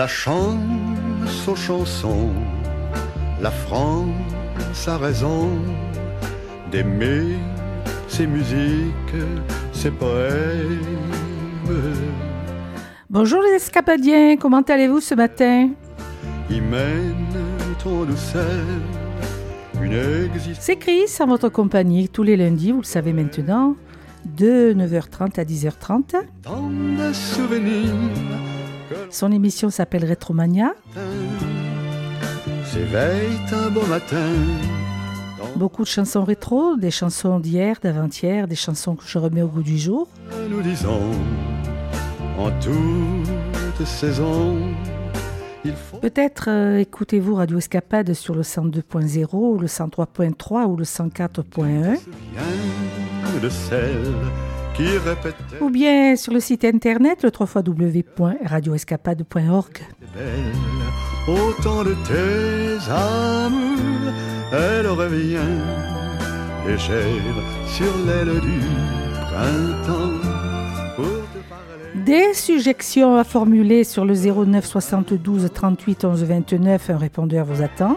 La chance aux chansons, la France a raison d'aimer ses musiques, ses poèmes. Bonjour les escapadiens, comment allez-vous ce matin? Ils mènent en douceur une existence. C'est Chris en votre compagnie tous les lundis, vous le savez maintenant, de 9h30 à 10h30. Tant de souvenirs. Son émission s'appelle Rétromania. S'éveille un beau matin. Beaucoup de chansons rétro, des chansons d'hier, d'avant-hier, des chansons que je remets au goût du jour. Nous disons en toute saison. Peut-être écoutez-vous Radio Escapade sur le 102.0, ou le 103.3 ou le 104.1. De celle qui répétait. Ou bien sur le site internet, le www.radioescapade.org. Autant de tes amours, elle revient légère sur l'aile du printemps. Des suggestions à formuler sur le 09 72 38 11 29, un répondeur vous attend.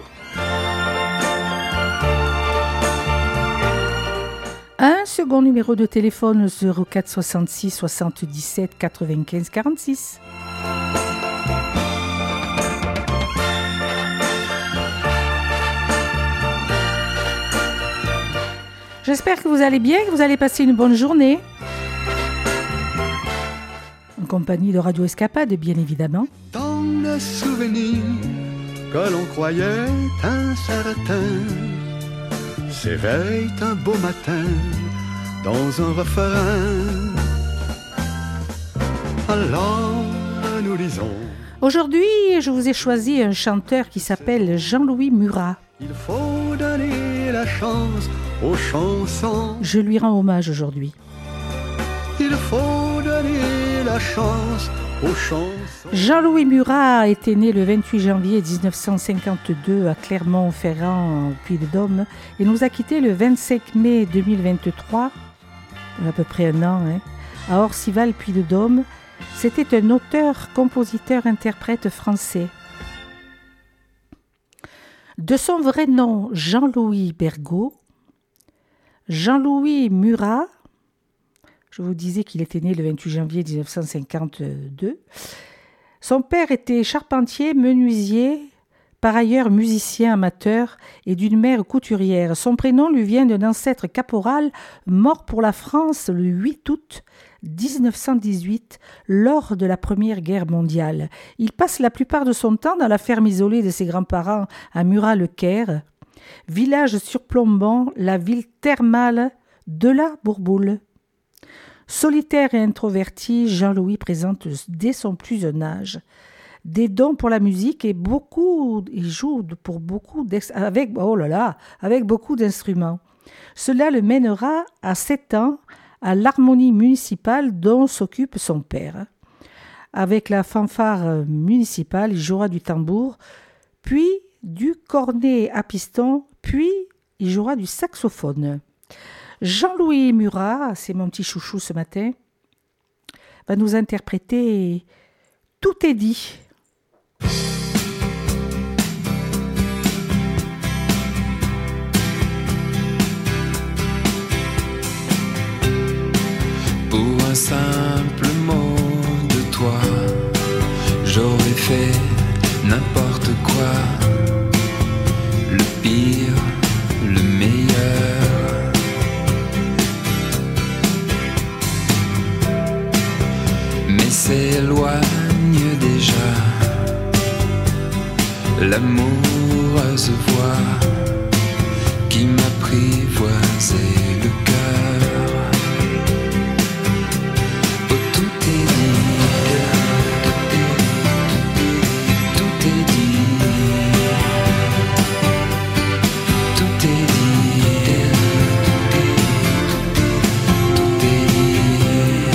Un second numéro de téléphone 04 66 77 95 46. J'espère que vous allez bien, que vous allez passer une bonne journée. En compagnie de Radio Escapade, bien évidemment. Dans le souvenir que l'on croyait incertain, s'éveille un beau matin dans un refrain. Alors nous disons. Aujourd'hui, je vous ai choisi un chanteur qui s'appelle Jean-Louis Murat. Il faut donner la chance aux chansons. Je lui rends hommage aujourd'hui. Il faut donner la chance aux chansons. Jean-Louis Murat était né le 28 janvier 1952 à Clermont-Ferrand, au Puy-de-Dôme, et nous a quittés le 25 mai 2023, à peu près un an, à Orcival, Puy-de-Dôme. C'était un auteur, compositeur, interprète français. De son vrai nom, Jean-Louis Bergaud, Jean-Louis Murat, je vous disais qu'il était né le 28 janvier 1952. Son père était charpentier, menuisier, par ailleurs musicien amateur et d'une mère couturière. Son prénom lui vient d'un ancêtre caporal mort pour la France le 8 août 1918 lors de la Première Guerre mondiale. Il passe la plupart de son temps dans la ferme isolée de ses grands-parents à Murat-le-Caire, village surplombant la ville thermale de la Bourboule. Solitaire et introverti, Jean-Louis présente dès son plus jeune âge des dons pour la musique et il joue avec beaucoup d'instruments. Cela le mènera à 7 ans à l'harmonie municipale dont s'occupe son père. Avec la fanfare municipale, il jouera du tambour, puis du cornet à piston, puis il jouera du saxophone. Jean-Louis Murat, c'est mon petit chouchou ce matin, va nous interpréter « Tout est dit ». Pour un simple mot de toi, j'aurais fait n'importe quoi, le pire, le meilleur. Mais s'éloigne déjà l'amoureuse voix qui m'apprivoisait le cœur. Oh, tout est dit, tout est dit, tout est dit, tout est dit.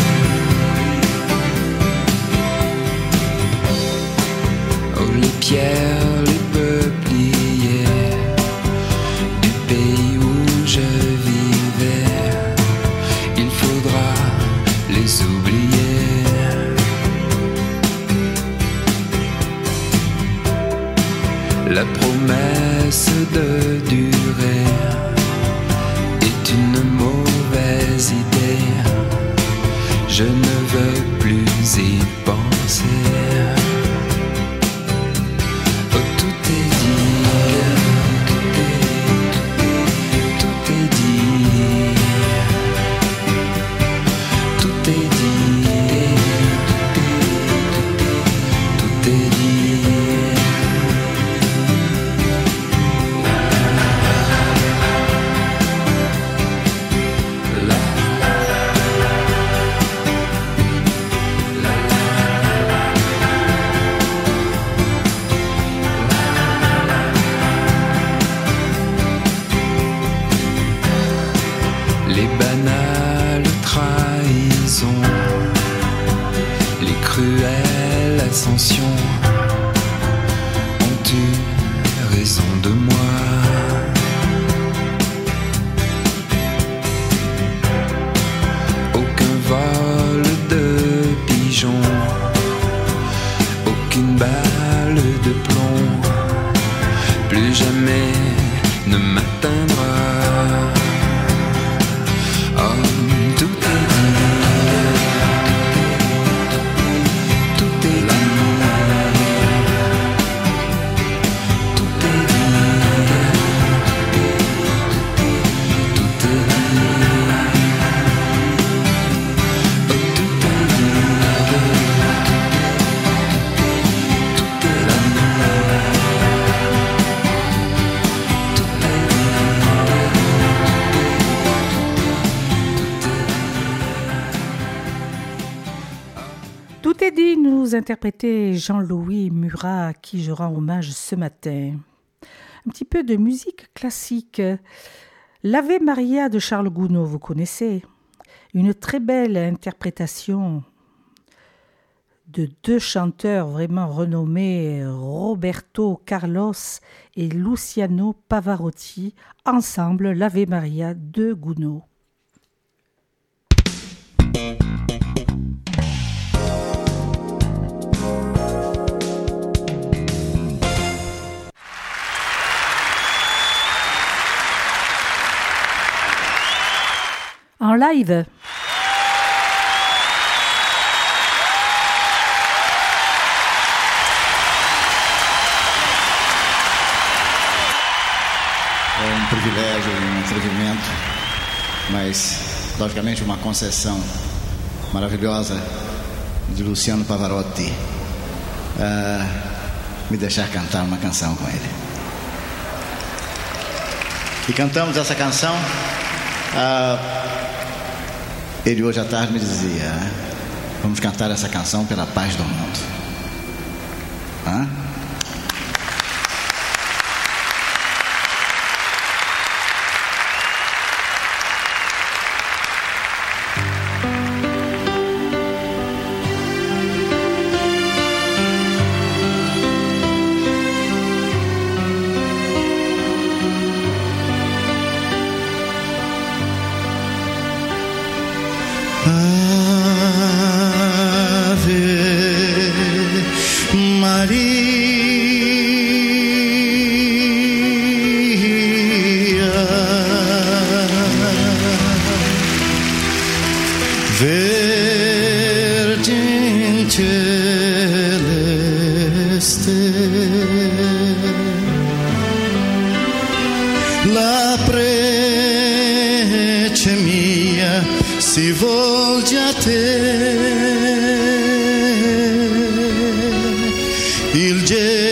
Oh, les pierres, les peupliers du pays où je vivais La promesse de durer est une mauvaise idée. Je ne veux plus y penser. Oh, tout est dit, tout est dit, tout est dit, tout est dit. Les banales trahisons, les cruelles ascensions ont eu raison de moi. Aucun vol de pigeons, aucune balle de plomb, plus jamais ne m'atteindra. Oh, tout est dit, tout est dit, tout est dit, tout est dit, oh, tout est dit, tout est là, tout est dit. Tout est dit, nous interprétait Jean-Louis Murat, à qui je rends hommage ce matin. Un petit peu de musique classique. L'Ave Maria de Charles Gounod, vous connaissez. Une très belle interprétation de deux chanteurs vraiment renommés, Roberto Carlos et Luciano Pavarotti, ensemble l'Ave Maria de Gounod. En live. É um privilégio e um atrevimento, mas logicamente uma concessão maravilhosa de Luciano Pavarotti me deixar cantar uma canção com ele. E cantamos essa canção. Ele hoje à tarde me dizia: vamos cantar essa canção pela paz do mundo. Hã? La prece mia si volge a te, il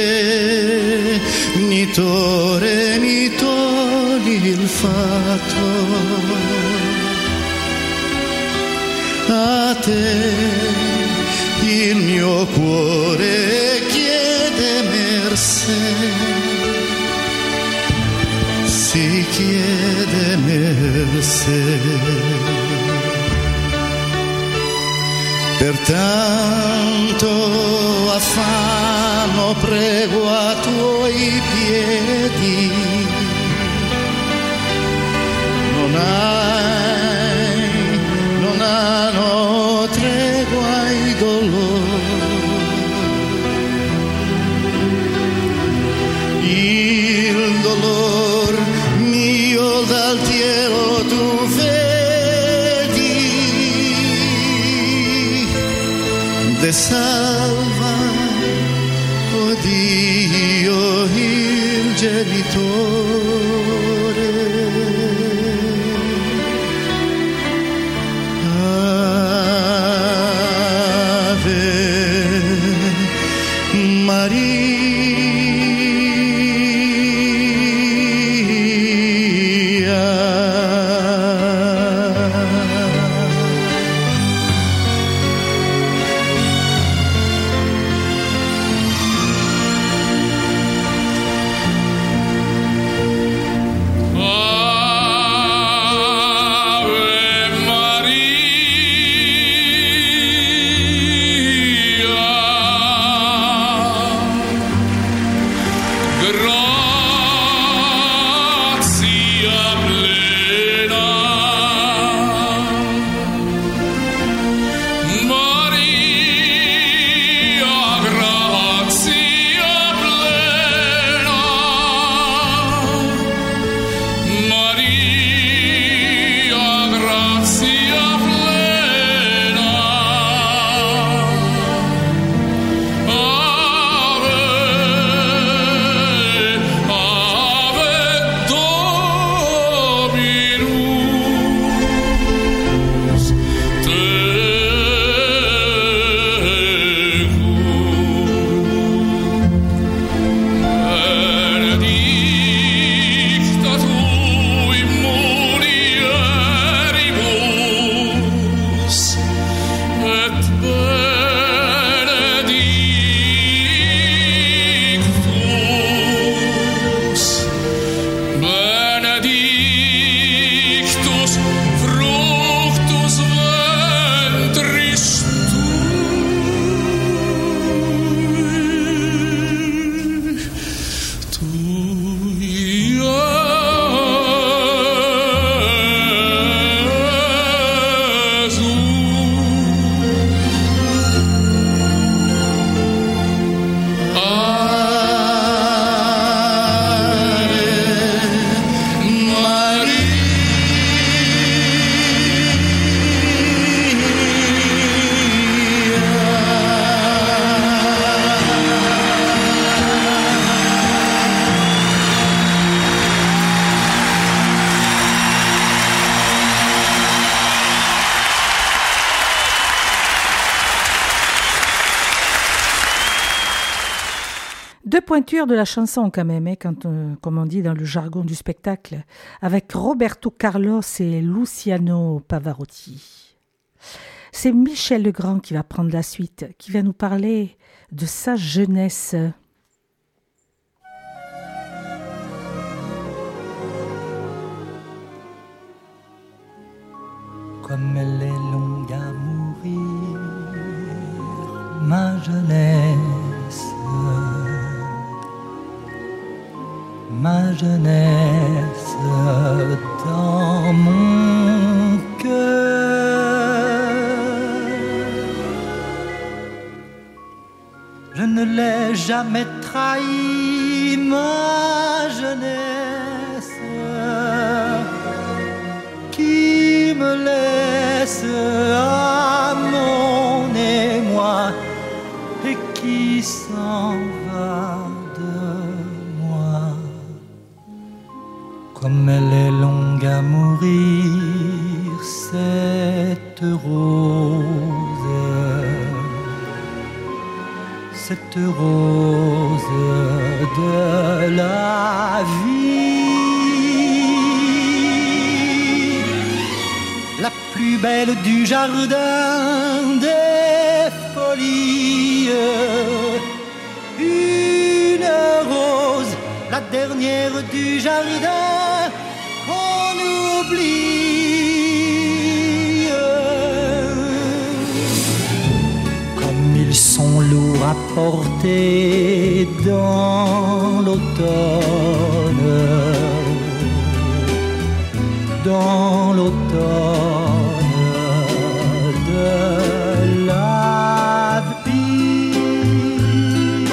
genitore mi togli il fatto, a te il mio cuore chiede mercé. Si chiede mercé, per tanto affanno prego a tuoi piedi, non hanno tregua i dolori, Deux pointures de la chanson quand même, comme on dit dans le jargon du spectacle, avec Roberto Carlos et Luciano Pavarotti. C'est Michel Legrand qui va prendre la suite, qui va nous parler de sa jeunesse. Comme elle est longue à mourir, ma jeunesse, ma jeunesse dans mon cœur. Je ne l'ai jamais trahi, ma jeunesse, qui me laisse à mon émoi et qui s'en va de moi. Comme elle est longue à mourir, cette rose, cette rose de la vie, la plus belle du jardin des folies, une rose, la dernière du jardin qu'on oublie. Comme ils sont lourds à porter dans l'automne, dans l'automne de la vie.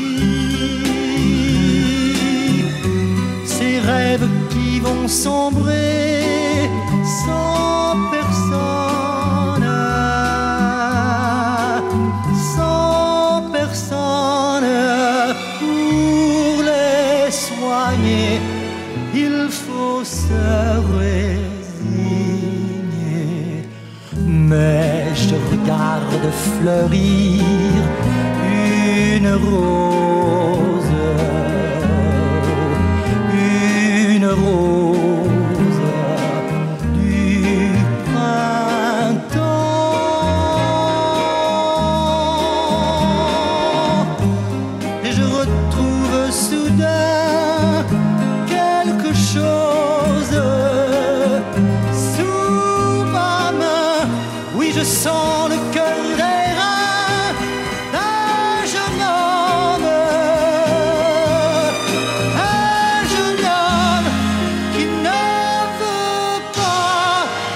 Ces rêves qui vont sombrer sans personne, sans personne pour les soirs résigner, il faut se résigner. Mais je regarde fleurir une rose, une rose du printemps, et je retrouve soudain quelque chose sous ma main. Oui, je sens le cœur des reins d'un jeune homme, qui ne veut pas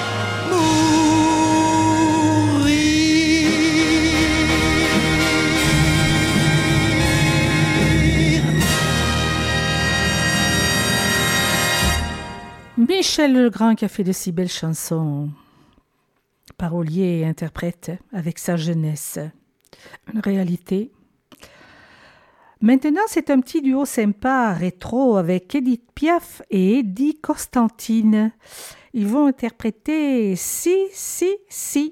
mourir. Michel Legrand qui a fait de si belles chansons, parolier et interprète avec sa jeunesse, une réalité. Maintenant, c'est un petit duo sympa, rétro, avec Edith Piaf et Eddie Constantine. Ils vont interpréter Si, Si, Si.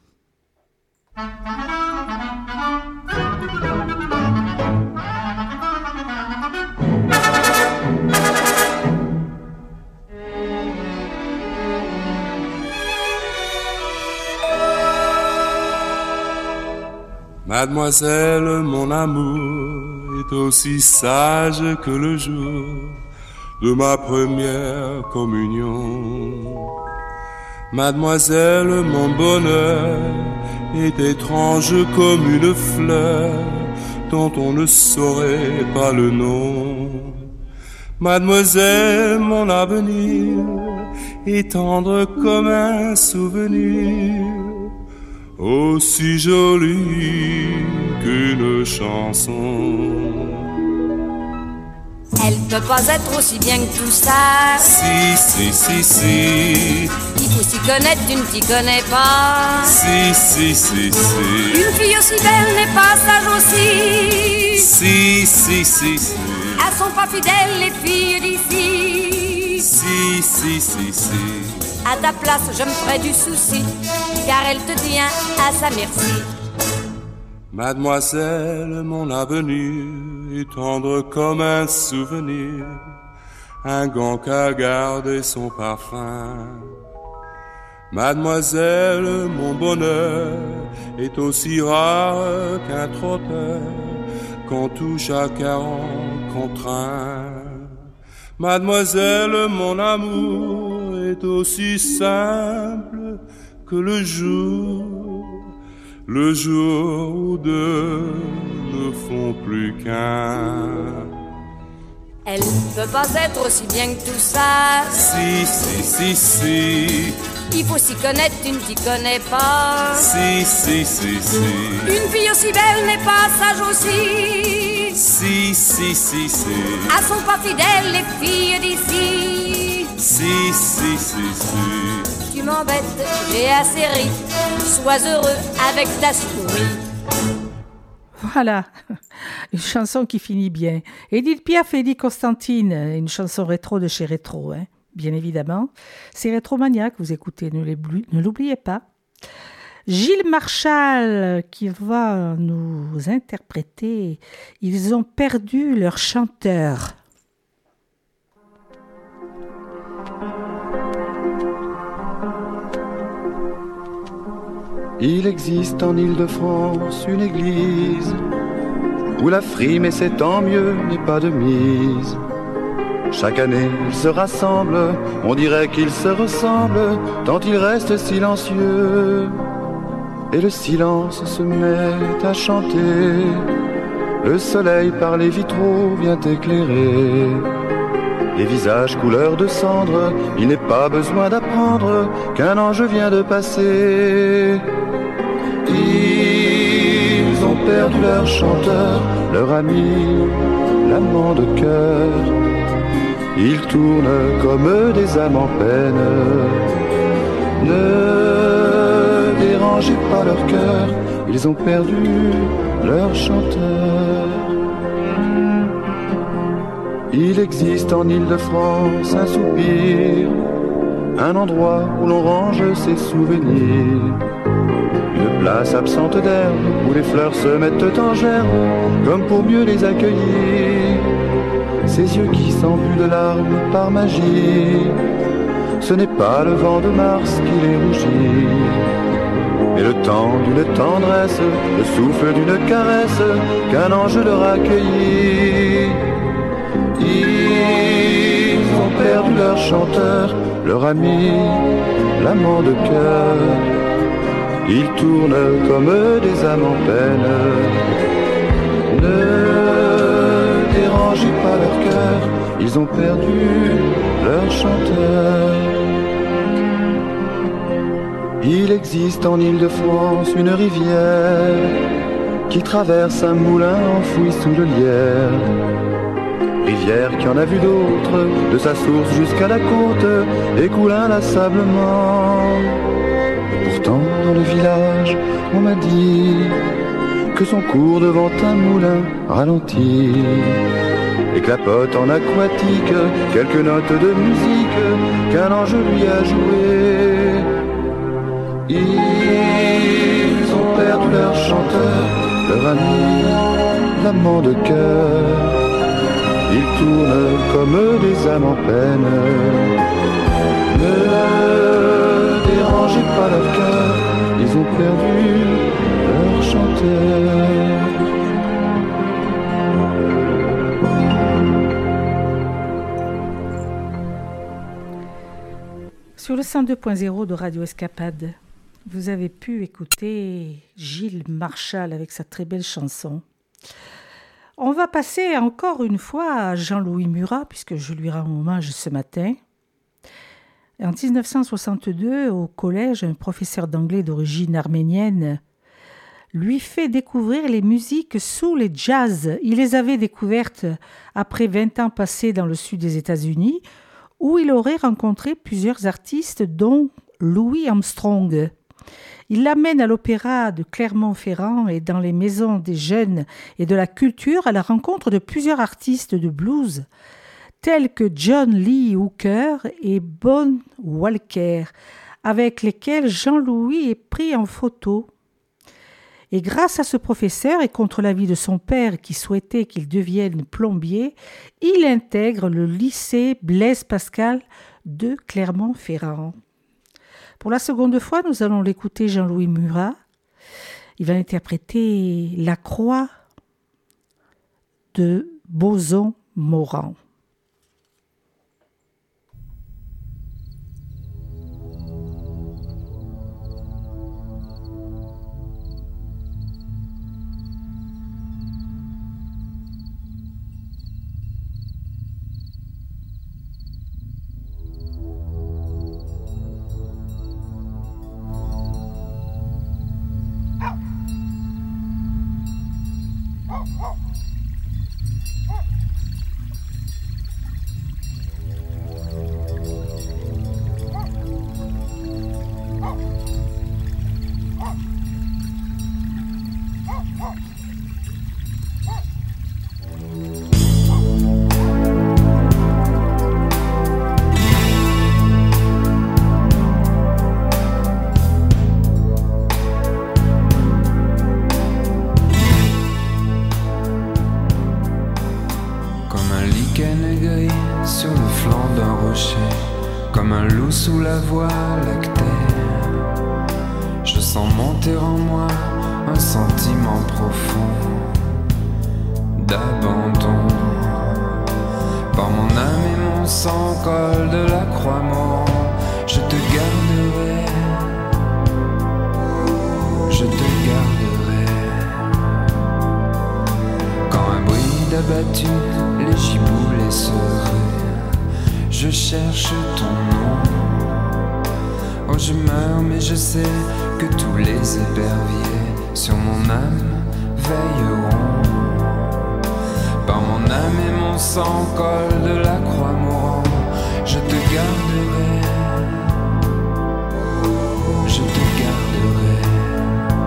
Mademoiselle, mon amour, est aussi sage que le jour de ma première communion. Mademoiselle, mon bonheur est étrange comme une fleur dont on ne saurait pas le nom. Mademoiselle, mon avenir est tendre comme un souvenir, aussi jolie qu'une chanson. Elle peut pas être aussi bien que tout ça. Si, si, si, si. Il faut s'y connaître, tu ne t'y connais pas. Si, si, si, si. Une fille aussi belle n'est pas sage aussi. Si, si, si, si. Elles sont pas fidèles les filles d'ici. Si, si, si, si. À ta place je me ferais du souci, car elle te tient à sa merci. Mademoiselle, mon avenir est tendre comme un souvenir, un gant qu'a gardé son parfum. Mademoiselle, mon bonheur est aussi rare qu'un trotteur qu'on touche à 40 contre 1. Mademoiselle, mon amour est aussi simple que le jour où deux ne font plus qu'un. Elle peut pas être aussi bien que tout ça. Si, si, si, si. Il faut s'y connaître, tu ne t'y connais pas. Si, si, si, si. Une fille aussi belle n'est pas sage aussi. Si, si, si, si. Elles sont pas fidèles les filles d'ici. Si, si, si, si. Tu m'embêtes, j'ai assez ri. Sois heureux avec ta souris. Voilà, une chanson qui finit bien. Edith Piaf et Eddie Constantine, une chanson rétro de chez Rétro, hein, bien évidemment. C'est Rétromania que vous écoutez, ne l'oubliez pas. Gilles Marchal qui va nous interpréter « Ils ont perdu leur chanteur ». Il existe en Île-de-France une église où la frime, et c'est tant mieux, n'est pas de mise. Chaque année, ils se rassemblent, on dirait qu'ils se ressemblent, tant ils restent silencieux. Et le silence se met à chanter, le soleil par les vitraux vient éclairer les visages couleur de cendre. Il n'est pas besoin d'apprendre qu'un ange vient de passer. Ils ont perdu leur chanteur, leur ami, l'amant de cœur. Ils tournent comme des âmes en peine. Ne dérangez pas leur cœur, ils ont perdu leur chanteur. Il existe en Île-de-France un soupir, un endroit où l'on range ses souvenirs. Une place absente d'herbe où les fleurs se mettent en gerbe, comme pour mieux les accueillir. Ces yeux qui s'embuent de larmes par magie, ce n'est pas le vent de Mars qui les rougit, mais le temps d'une tendresse, le souffle d'une caresse qu'un ange leur a accueilli. Ils ont perdu leur chanteur, leur ami, l'amant de cœur. Ils tournent comme des âmes en peine. Ne dérangez pas leur cœur, ils ont perdu leur chanteur. Il existe en Île-de-France une rivière qui traverse un moulin enfoui sous le lierre. Rivière qui en a vu d'autres, de sa source jusqu'à la côte, écoule inlassablement. Pourtant, dans le village, on m'a dit que son cours devant un moulin ralentit et clapote en aquatique quelques notes de musique qu'un ange lui a jouées. Ils ont perdu leur chanteur, leur ami, l'amant de cœur. Ils tournent comme des âmes en peine. Ne dérangez pas leur cœur, ils ont perdu leur chanteur. Sur le 102.0 de Radio Escapade, vous avez pu écouter Gilles Marchal avec sa très belle chanson. On va passer encore une fois à Jean-Louis Murat, puisque je lui rends hommage ce matin. En 1962, au collège, un professeur d'anglais d'origine arménienne lui fait découvrir les musiques soul et jazz. Il les avait découvertes après 20 ans passés dans le sud des États-Unis, où il aurait rencontré plusieurs artistes, dont Louis Armstrong. Il l'amène à l'opéra de Clermont-Ferrand et dans les maisons des jeunes et de la culture à la rencontre de plusieurs artistes de blues, tels que John Lee Hooker et Bon Walker, avec lesquels Jean-Louis est pris en photo. Et grâce à ce professeur et contre l'avis de son père qui souhaitait qu'il devienne plombier, il intègre le lycée Blaise Pascal de Clermont-Ferrand. Pour la seconde fois, nous allons l'écouter Jean-Louis Murat. Il va interpréter La Croix de Boson-Morand.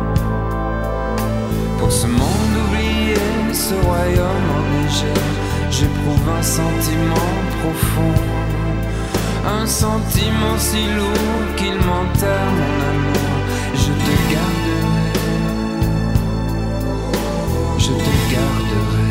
Ce monde oublié, ce royaume enneigé, j'éprouve un sentiment profond, un sentiment si lourd qu'il m'enterre mon amour. Je te garderai, je te garderai.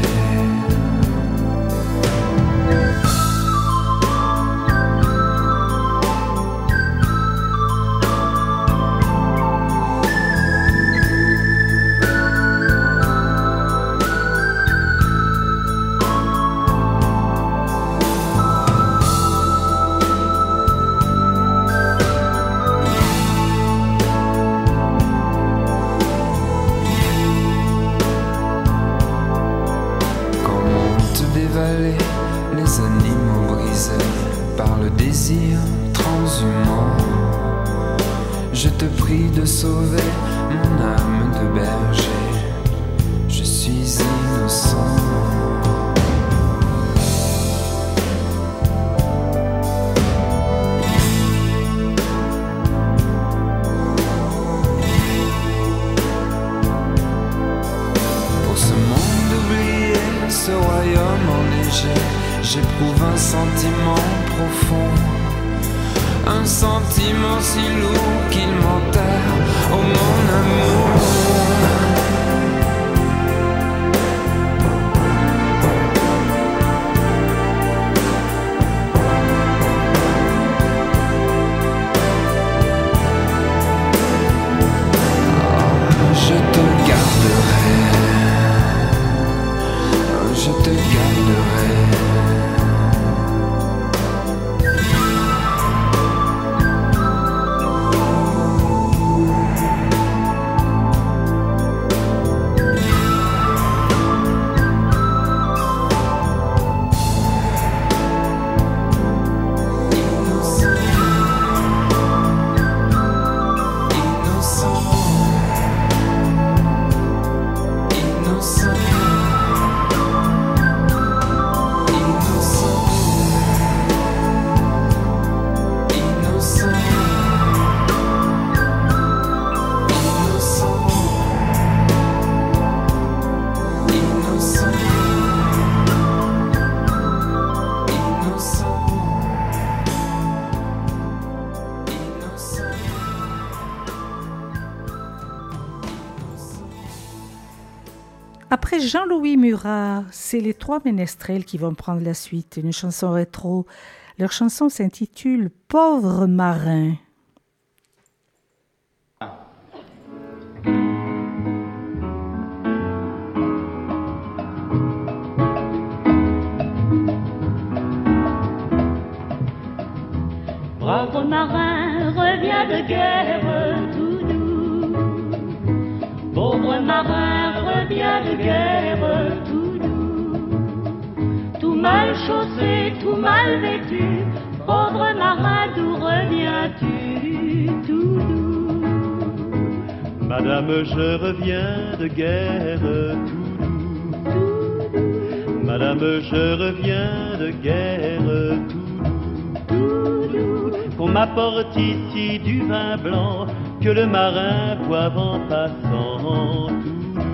Les animaux brisés par le désir transhumant, je te prie de sauver mon âme de berger, je suis innocent. Pour ce monde oublié, ce royaume enneigé, j'éprouve un sentiment profond, un sentiment si lourd qu'il m'enterre, oh mon amour. Je te garderai, je te garderai. Après Jean-Louis Murat, c'est les Trois Ménestrels qui vont prendre la suite, une chanson rétro. Leur chanson s'intitule « Pauvre marin ». Pauvre marin revient de guerre tout doux. Pauvre marin revient de guerre tout doux. Tout mal chaussé, tout mal vêtu. Pauvre marin, d'où reviens-tu tout doux? Madame, je reviens de guerre tout doux. Madame, je reviens de guerre tout doux. Qu'on m'apporte ici du vin blanc que le marin boive en passant tout doux.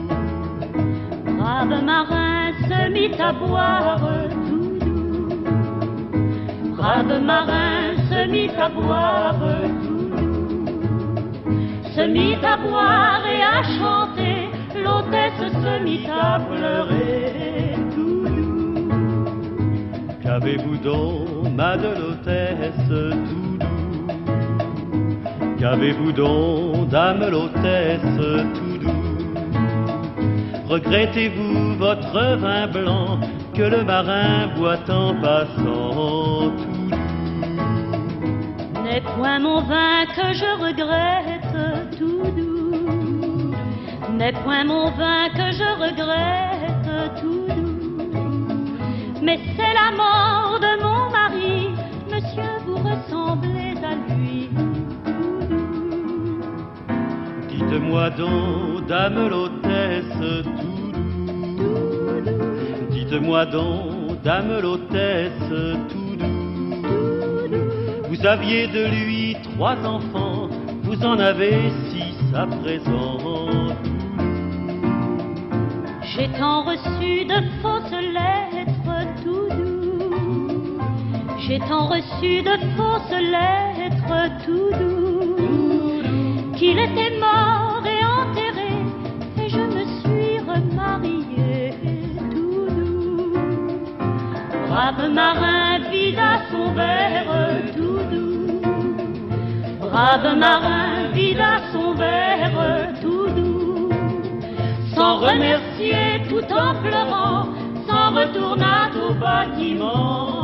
Brave marin se mit à boire tout doux. Brave marin se mit à boire tout doux. Se mit à boire et à chanter, l'hôtesse se mit à pleurer tout doux. Qu'avez-vous donc, ma de l'hôtesse tout doux? Qu'avez-vous donc, dame l'hôtesse tout doux? Regrettez-vous votre vin blanc que le marin boit en passant tout doux? N'est point mon vin que je regrette tout doux. N'est point mon vin que je regrette tout doux. Mais c'est la mort de mon mari, monsieur, vous ressemblez à lui. Dites-moi donc, dame l'hôtesse tout doux. Dites-moi donc, dame l'hôtesse tout doux. Vous aviez de lui 3 enfants, vous en avez 6 à présent. J'ai tant reçu de fausses lettres J'ai tant reçu de fausses lettres tout doux, qu'il était mort et enterré, et je me suis remariée tout doux. Brave marin vida son verre tout doux, brave marin vida son verre tout doux, sans remercier tout en pleurant, s'en retourna au bâtiment.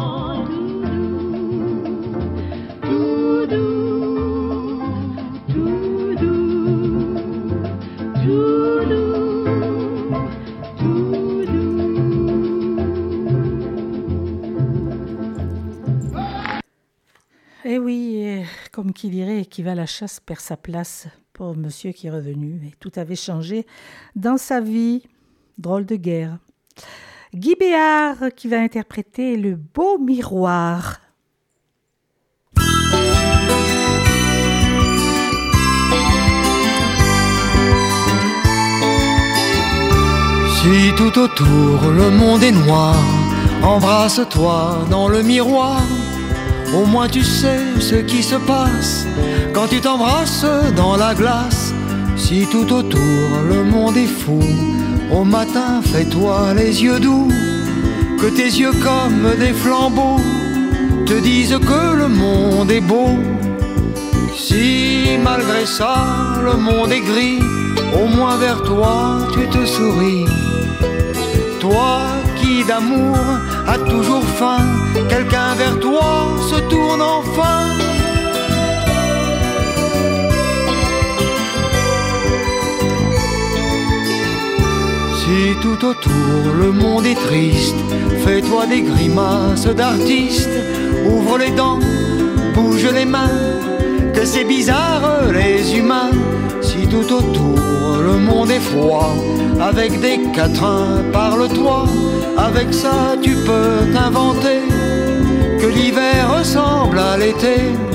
Tout doux, tout doux, tout doux, tout doux. Eh oui, comme qui dirait, qui va à la chasse perd sa place. Pauvre monsieur qui est revenu, et tout avait changé dans sa vie. Drôle de guerre. Guy Béard qui va interpréter Le Beau Miroir. Si tout autour le monde est noir, embrasse-toi dans le miroir. Au moins tu sais ce qui se passe quand tu t'embrasses dans la glace. Si tout autour le monde est fou, au matin fais-toi les yeux doux, que tes yeux comme des flambeaux te disent que le monde est beau. Si malgré ça le monde est gris, au moins vers toi tu te souris. Toi qui d'amour a toujours faim, quelqu'un vers toi se tourne enfin. Si tout autour le monde est triste, fais-toi des grimaces d'artiste. Ouvre les dents, bouge les mains, que c'est bizarre les humains. Si tout autour le monde est froid, avec des quatrains parle-toi. Avec ça tu peux t'inventer que l'hiver ressemble à l'été.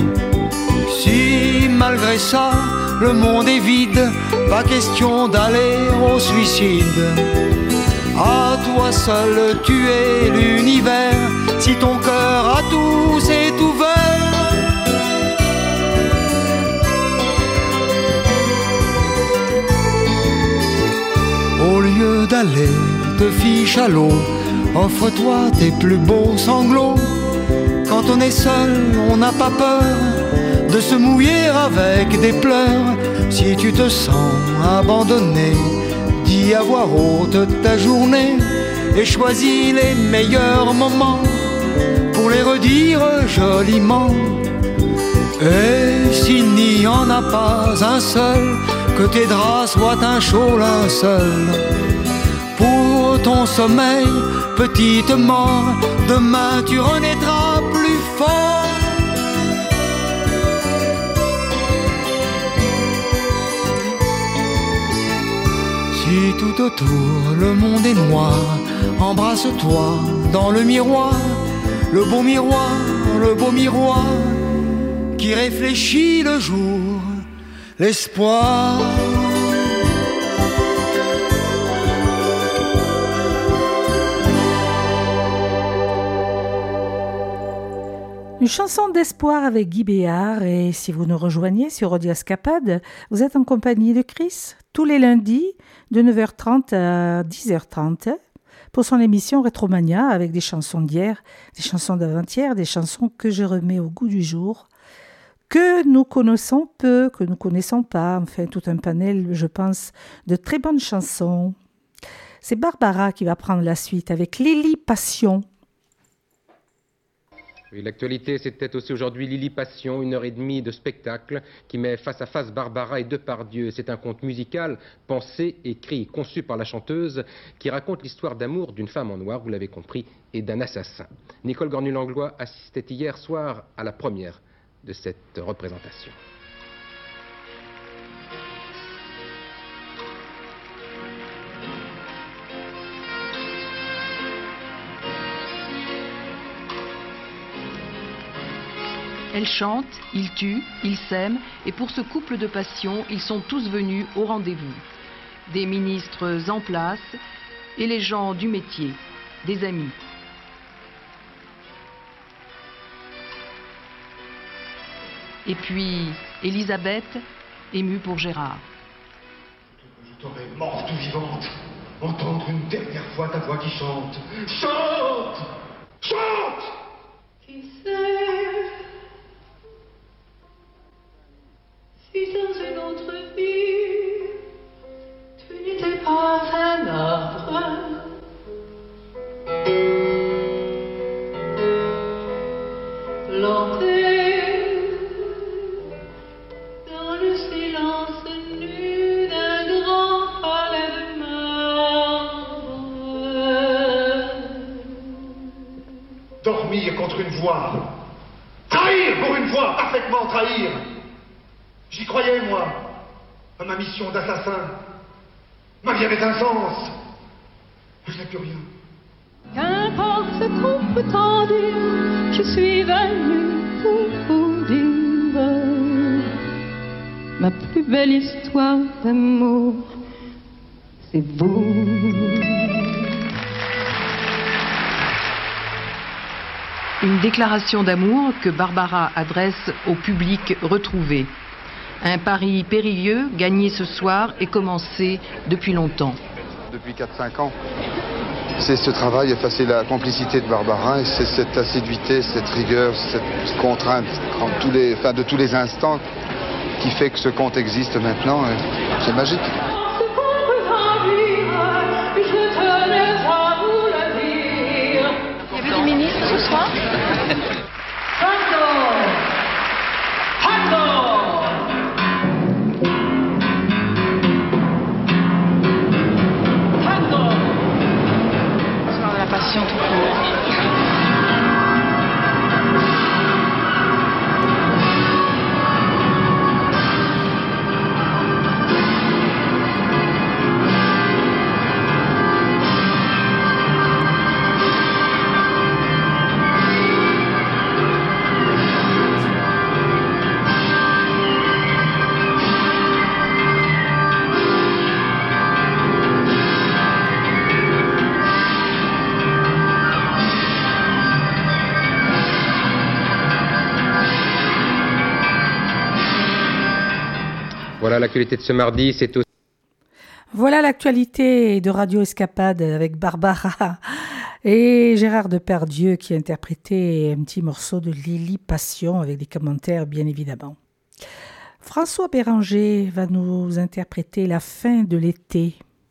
Si malgré ça le monde est vide, pas question d'aller au suicide. À toi seul tu es l'univers, si ton cœur à tous est ouvert. Au lieu d'aller te fiche à l'eau, offre-toi tes plus beaux sanglots. Quand on est seul, on n'a pas peur de se mouiller avec des pleurs. Si tu te sens abandonné, dis à voix haute ta journée et choisis les meilleurs moments pour les redire joliment. Et s'il n'y en a pas un seul, que tes draps soient un chaud linceul. Pour ton sommeil, petite mort, demain tu renaîtras plus fort. Si tout autour le monde est noir, embrasse-toi dans le miroir. Le beau miroir qui réfléchit le jour, l'espoir. Une chanson d'espoir avec Guy Béard, et si vous nous rejoignez sur Radio Escapade, vous êtes en compagnie de Chris tous les lundis de 9h30 à 10h30 pour son émission Rétromania avec des chansons d'hier, des chansons d'avant-hier, des chansons que je remets au goût du jour, que nous connaissons peu, que nous ne connaissons pas, enfin tout un panel, je pense, de très bonnes chansons. C'est Barbara qui va prendre la suite avec Lily Passion. Oui, l'actualité, c'était aussi aujourd'hui Lily Passion, 1h30 de spectacle qui met face à face Barbara et Depardieu. C'est un conte musical, pensé, écrit, conçu par la chanteuse, qui raconte l'histoire d'amour d'une femme en noir, vous l'avez compris, et d'un assassin. Nicole Gornu-Langlois assistait hier soir à la première de cette représentation. Elle chante, il tue, il s'aime, et pour ce couple de passion, ils sont tous venus au rendez-vous. Des ministres en place et les gens du métier, des amis. Et puis Elisabeth, émue pour Gérard. Je t'aurais morte ou vivante, entendre une dernière fois ta voix qui chante. Chante! Chante! Qui sait si dans une autre vie tu n'étais pas un arbre, planté dans le silence nu d'un grand palais de marbre. Dormir contre une voix. Trahir pour une fois, parfaitement trahir. J'y croyais, moi, à ma mission d'assassin. Ma vie avait un sens. Je n'ai plus rien. Qu'importe ce qu'on peut t'en dire, je suis venue pour vous dire ma plus belle histoire d'amour, c'est vous. Une déclaration d'amour que Barbara adresse au public retrouvé. Un pari périlleux gagné ce soir et commencé depuis longtemps. Depuis 4-5 ans. C'est ce travail, enfin, c'est la complicité de Barbara et c'est cette assiduité, cette rigueur, cette contrainte de tous les instants qui fait que ce conte existe maintenant. C'est magique. Il y avait du ministre ce soir. La passion tout court. Voilà l'actualité de ce mardi, c'est aussi... Voilà l'actualité de Radio Escapade avec Barbara et Gérard Depardieu qui a interprété un petit morceau de Lily Passion avec des commentaires bien évidemment. François Béranger va nous interpréter La fin de l'été.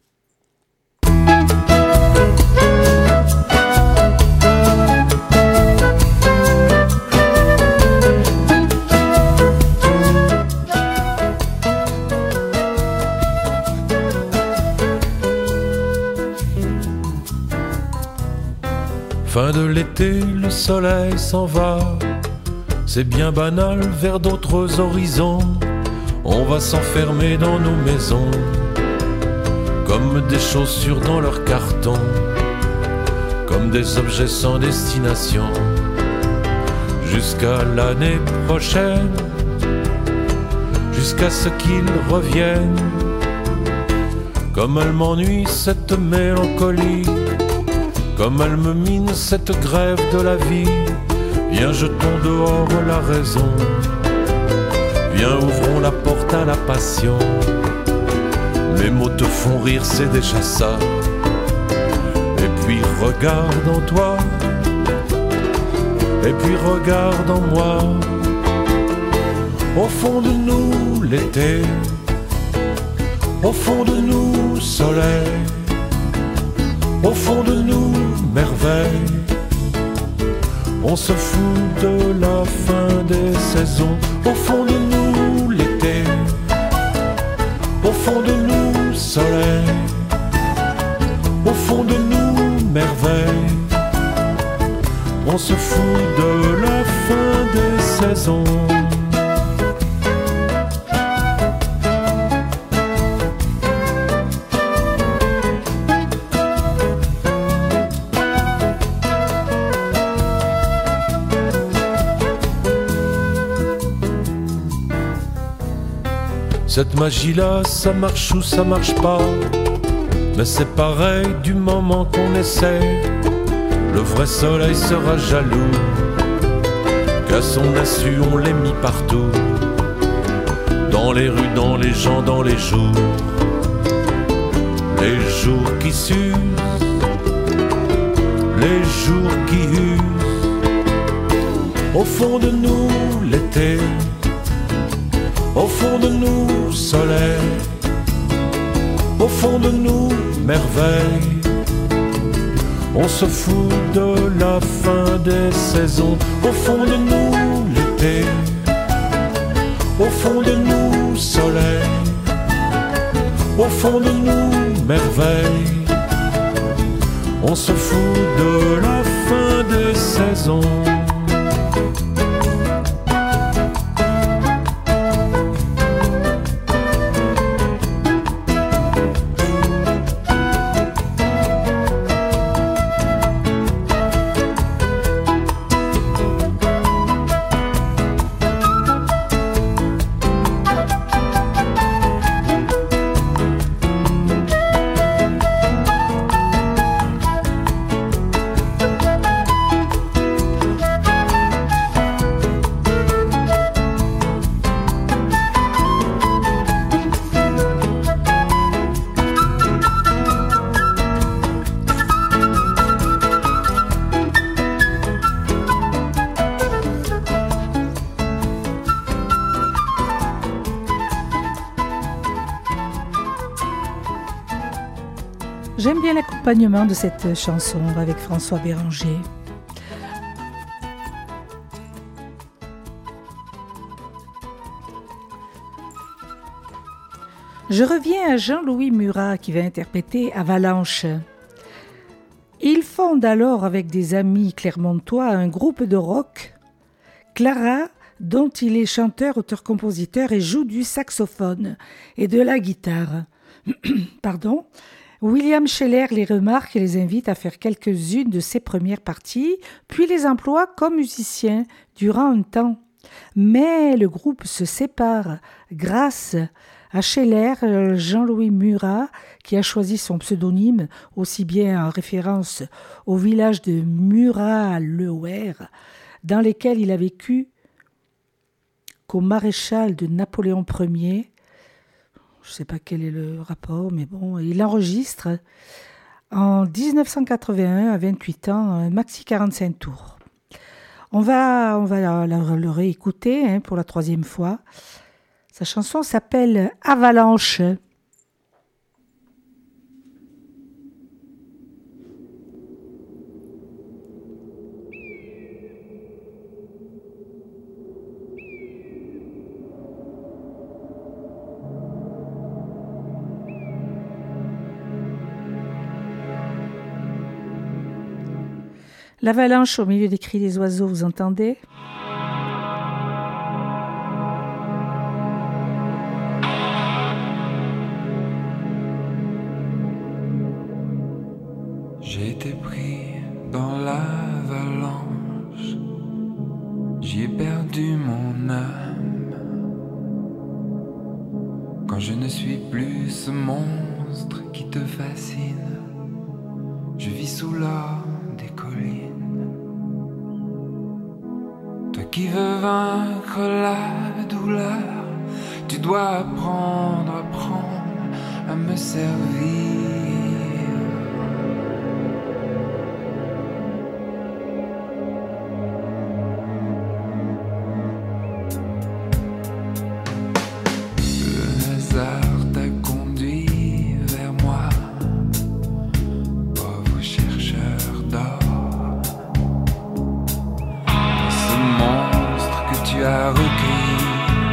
Fin de l'été, le soleil s'en va. C'est bien banal, vers d'autres horizons. On va s'enfermer dans nos maisons, comme des chaussures dans leur carton, comme des objets sans destination. Jusqu'à l'année prochaine, jusqu'à ce qu'ils reviennent. Comme elle m'ennuie cette mélancolie, comme elle me mine cette grève de la vie. Viens, jetons dehors la raison. Viens, ouvrons la porte à la passion. Mes mots te font rire, c'est déjà ça. Et puis regarde en toi, et puis regarde en moi. Au fond de nous, l'été. Au fond de nous, soleil. Au fond de nous, merveille. On se fout de la fin des saisons. Au fond de nous, l'été. Au fond de nous, soleil. Au fond de nous, merveille. On se fout de la fin des saisons. Cette magie-là, ça marche ou ça marche pas. Mais c'est pareil du moment qu'on essaie. Le vrai soleil sera jaloux, Glaçons d'assu, on les mit partout. Dans les rues, dans les gens, dans les jours. Les jours qui s'usent, les jours qui usent. Au fond de nous, l'été. Au fond de nous, soleil. Au fond de nous, merveille. On se fout de la fin des saisons. Au fond de nous, l'été. Au fond de nous, soleil. Au fond de nous, merveille. On se fout de la fin des saisons. J'aime bien l'accompagnement de cette chanson avec François Béranger. Je reviens à Jean-Louis Murat qui va interpréter Avalanche. Il fonde alors avec des amis clermontois un groupe de rock, Clara, dont il est chanteur, auteur-compositeur et joue du saxophone et de la guitare. Pardon. William Scheller les remarque et les invite à faire quelques-unes de ses premières parties, puis les emploie comme musiciens durant un temps. Mais le groupe se sépare grâce à Scheller, Jean-Louis Murat, qui a choisi son pseudonyme aussi bien en référence au village de Murat-le-Ouer, dans lequel il a vécu qu'au maréchal de Napoléon Ier. Je ne sais pas quel est le rapport, mais bon, il enregistre en 1981, à 28 ans, un maxi 45 tours. On va le réécouter pour la 3e fois. Sa chanson s'appelle Avalanche. L'avalanche au milieu des cris des oiseaux, vous entendez ? J'ai été pris dans l'avalanche, j'y ai perdu mon âme. Quand je ne suis plus ce monstre qui te fascine, je vis sous l'or des collines. Toi qui veux vaincre la douleur, tu dois apprendre à me servir. Le hasard t'a conduit vers moi, pauvre chercheur d'or. Et ce monstre que tu as recueilli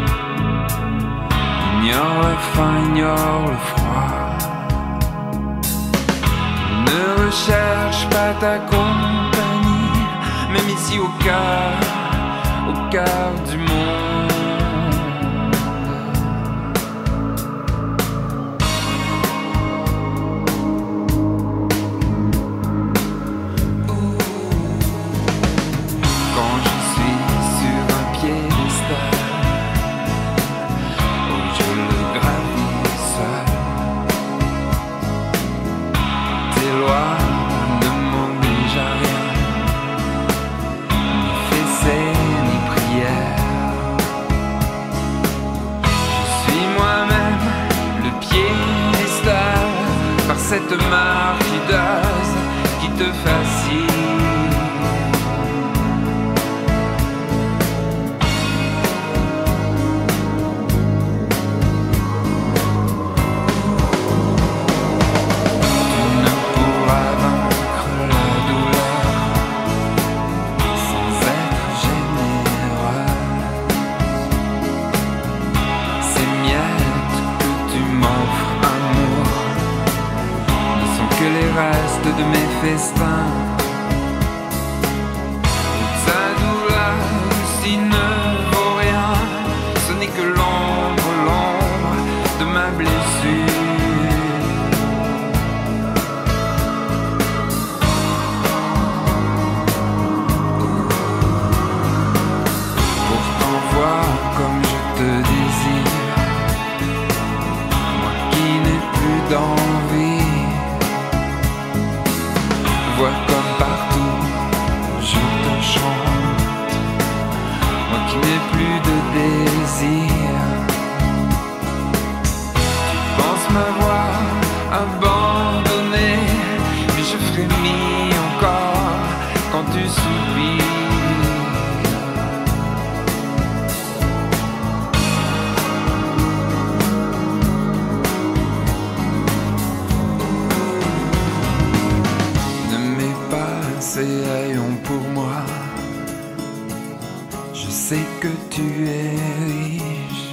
ignore la faim, ignore le froid. Ne recherche pas ta compagnie, même ici au cœur du monde. Ni cette marchideuse qui te fascine. De mes festins, ta douleur si ne vaut rien, ce n'est que l'ombre de ma blessure. Pourtant vois comme je te désire, moi qui n'ai plus d'envie. Vois comme partout je te chante, moi qui n'ai plus de désir. Tu penses m'avoir abandonné, mais je frémis encore quand tu soupires. Ayons pour moi, je sais que tu es riche.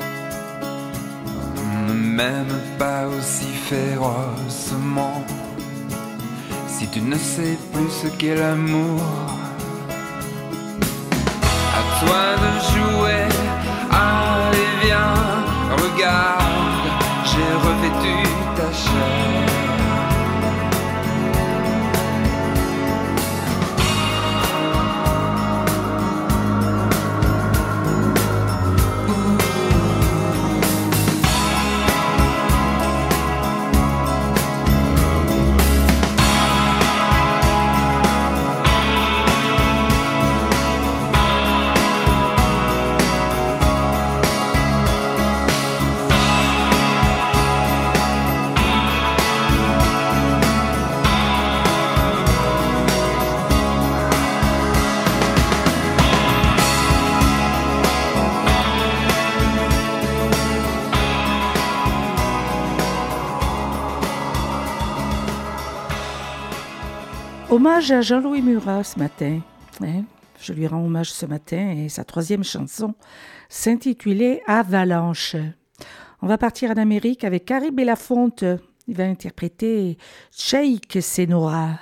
Ne m'aime pas aussi férocement si tu ne sais plus ce qu'est l'amour. À toi de jouer, allez viens, regarde, j'ai revêtu ta chair. Hommage à Jean-Louis Murat ce matin. Je lui rends hommage ce matin et sa troisième chanson s'intitulait Avalanche. On va partir en Amérique avec Carrie Belafonte. Il va interpréter Shake Senora.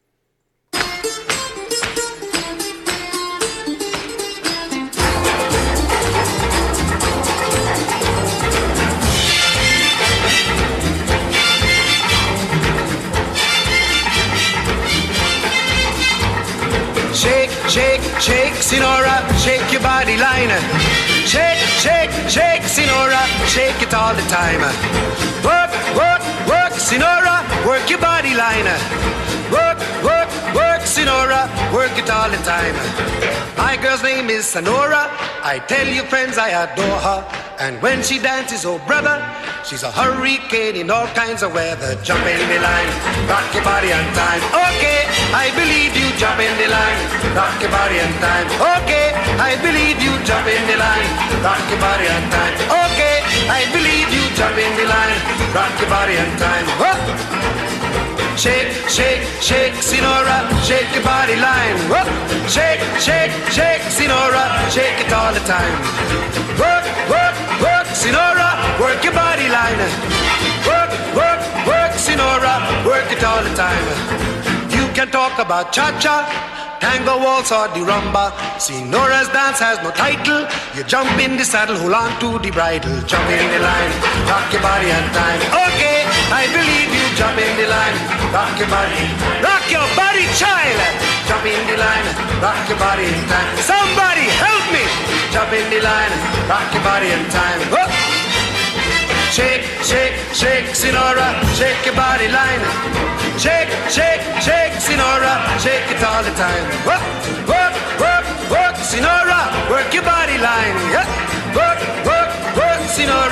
Shake, shake, shake, Senora, shake your body line. Shake, shake, shake, Senora, shake it all the time. Work, work, work, Senora, work your body line. Work, work, work, Senora, work it all the time. My girl's name is Sonora. I tell you friends I adore her. And when she dances, oh brother, she's a hurricane in all kinds of weather. Jump in the line, rock your body on time. Okay, I believe you, jump in the line, rock your body on time. Okay, I believe you, jump in the line, rock your body on time. Okay, I believe you, jump in the line, rock your body on time. Whoa. Shake, shake, shake, Senora, shake your body line. Whoa. Shake, shake, shake, Senora, shake it all the time. Work, work, work, Senora, work your body line. Work, work, work, Senora, work it all the time. You can talk about cha-cha, tango, waltz or the rumba. Senora's dance has no title. You jump in the saddle, hold on to the bridle. Jump in the line, rock your body on time. Okay, I believe you, jump in the line, rock your body, child. Jump in the line, rock your body in time. Somebody help me. Jump in the line, rock your body in time. Whoop. Shake, shake, shake, Senora, shake your body line. Shake, shake, shake, Senora, shake it all the time. Work, work, work, work, Senora, work your body line. Yeah. Work, work, work, Senora,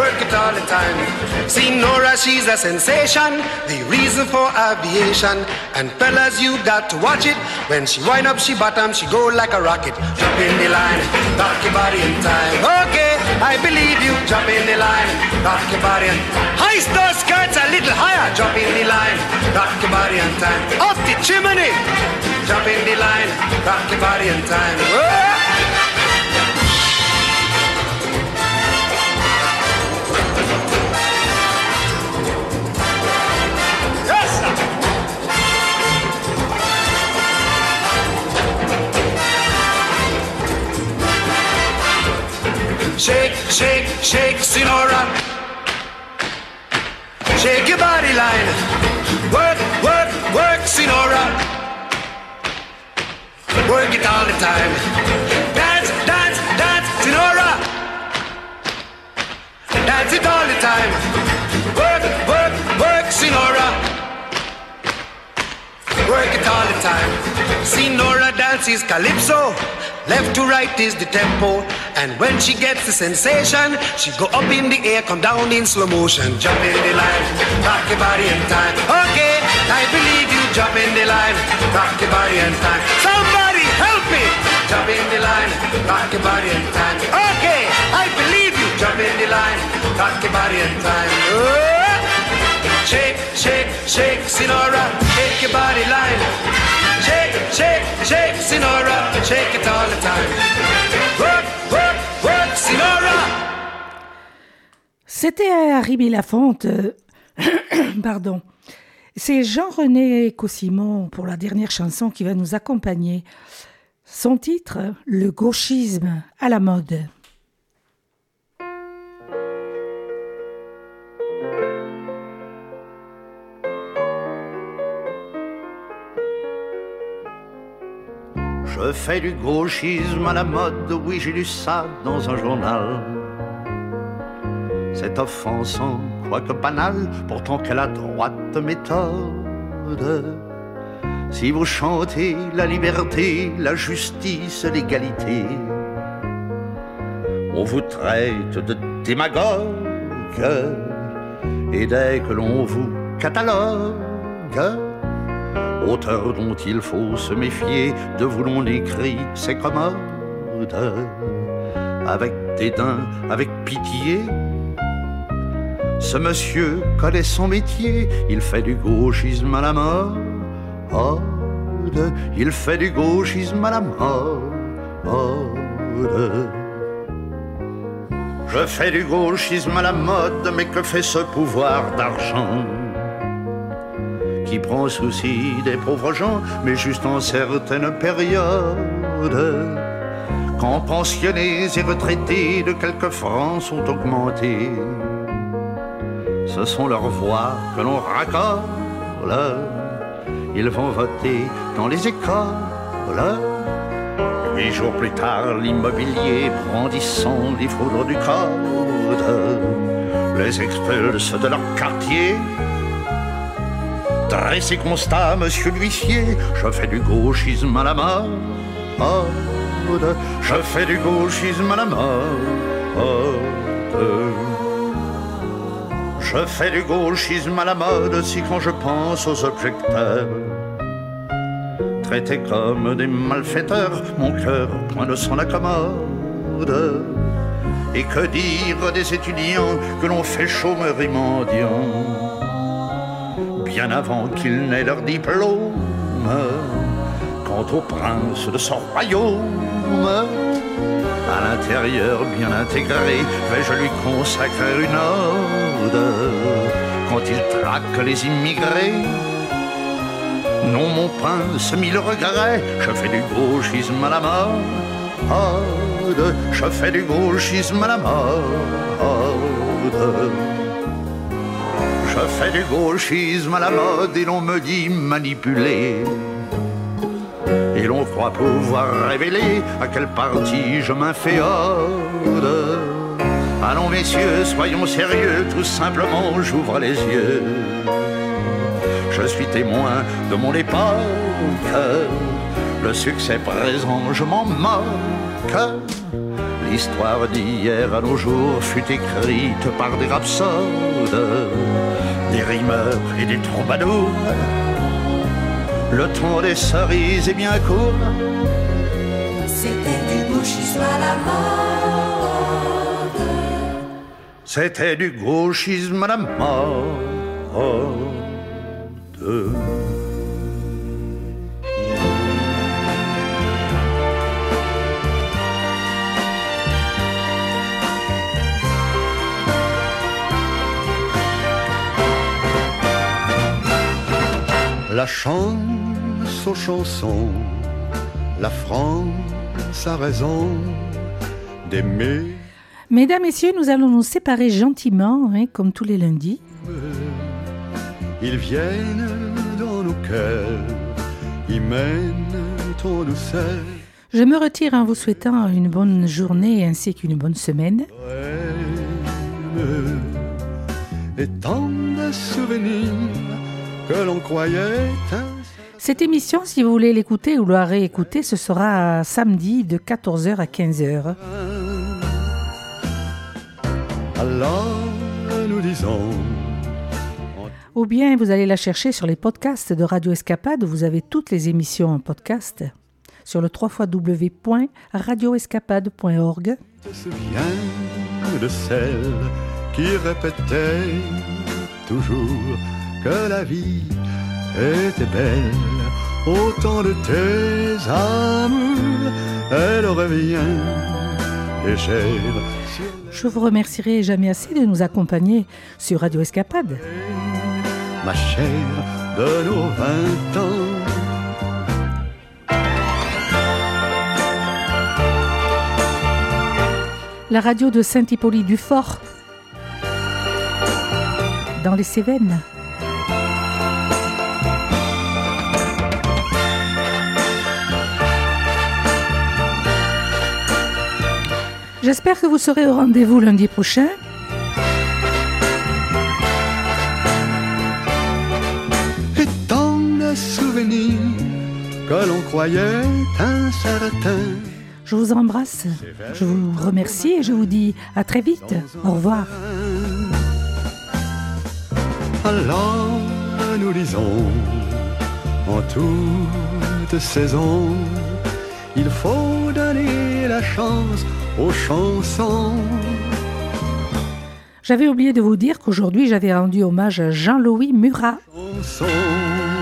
work it all the time. See Nora, she's a sensation, the reason for aviation. And fellas, you got to watch it. When she wind up, she bottom, she go like a rocket. Jump in the line, rock your body in time. Okay, I believe you. Jump in the line, rock your body in. Heist those skirts a little higher. Jump in the line, rock your body in time. Up the chimney. Jump in the line, rock your body in time. Whoa! Shake, shake, shake, Sinora. Shake your body line. Work, work, work, Sinora. Work it all the time. Dance, dance, dance, Sinora. Dance it all the time. Work, work, work, Sinora. Work it all the time. Sinora dances calypso. Left to right is the tempo. And when she gets the sensation, she go up in the air, come down in slow motion. Jump in the line, rock your body in time. Okay, I believe you. Jump in the line, rock your body in time. Somebody help me. Jump in the line, rock your body in time. Okay, I believe you. Jump in the line, rock your body in time. Oh! Shake, shake, shake, Sinora, shake your body line. Shake, shake, shake, Sinora, shake it all the time. Work, work, work, Sinora. C'était Harry Belafonte, pardon. C'est Jean-René Cossimon pour la dernière chanson qui va nous accompagner. Son titre, Le gauchisme à la mode. Je fais du gauchisme à la mode, oui j'ai lu ça dans un journal. C'est offensant, quoique banal, pourtant quelle adroite méthode. Si vous chantez la liberté, la justice, l'égalité, on vous traite de démagogue. Et dès que l'on vous catalogue, auteur dont il faut se méfier, de vous l'on écrit, c'est commode. Avec dédain, avec pitié, ce monsieur connaît son métier, il fait du gauchisme à la mode. Il fait du gauchisme à la mode. Je fais du gauchisme à la mode, mais que fait ce pouvoir d'argent qui prend souci des pauvres gens, mais juste en certaines périodes, quand pensionnés et retraités de quelques francs sont augmentés. Ce sont leurs voix que l'on racole. Ils vont voter dans les écoles. 8 jours plus tard, l'immobilier brandissant les foudres du code les expulse de leur quartier. Dressez constat, monsieur l'huissier, je fais du gauchisme à la mode. Je fais du gauchisme à la mode. Je fais du gauchisme à la mode si quand je pense aux objecteurs traités comme des malfaiteurs, mon cœur point ne s'en accommode. Et que dire des étudiants que l'on fait chômeurs et mendiants bien avant qu'ils n'aient leur diplôme? Quant au prince de son royaume, à l'intérieur bien intégré, vais-je lui consacrer une ode quand il traque les immigrés? Non, mon prince, mille regrets, je fais du gauchisme à la mode. Je fais du gauchisme à la mode. Je fais du gauchisme à la mode et l'on me dit manipulé. Et l'on croit pouvoir révéler à quel parti je m'inféode. Allons messieurs, soyons sérieux, tout simplement j'ouvre les yeux. Je suis témoin de mon époque, le succès présent je m'en moque. L'histoire d'hier à nos jours fut écrite par des rhapsodes, des rimeurs et des troubadours. Le temps des cerises est bien court. C'était du gauchisme à la mode. C'était du gauchisme à la mode. La chance aux chansons, la France a raison d'aimer. Mesdames, Messieurs, nous allons nous séparer gentiment, comme tous les lundis. Ils viennent dans nos cœurs, ils mènent en douceur. Je me retire en vous souhaitant une bonne journée ainsi qu'une bonne semaine. Et tant de souvenirs que l'on croyait. Cette émission, si vous voulez l'écouter ou la réécouter, ce sera samedi de 14h à 15h. Alors nous disons. Ou bien vous allez la chercher sur les podcasts de Radio Escapade, où vous avez toutes les émissions en podcast sur le www.radioescapade.org. Je me souviens de celle qui répétait toujours que la vie était belle. Autant de tes amours, elle revient légère. Je vous remercierai jamais assez de nous accompagner sur Radio Escapade. Ma chère, de nos 20 ans. La radio de Saint-Hippolyte-du-Fort, dans les Cévennes. J'espère que vous serez au rendez-vous lundi prochain. Et tant de souvenirs que l'on croyait incertains. Je vous embrasse, je vous remercie et je vous dis à très vite. Au revoir. Alors nous lisons en toute saison, il faut donner la chance aux chansons. J'avais oublié de vous dire qu'aujourd'hui j'avais rendu hommage à Jean-Louis Murat. Chansons.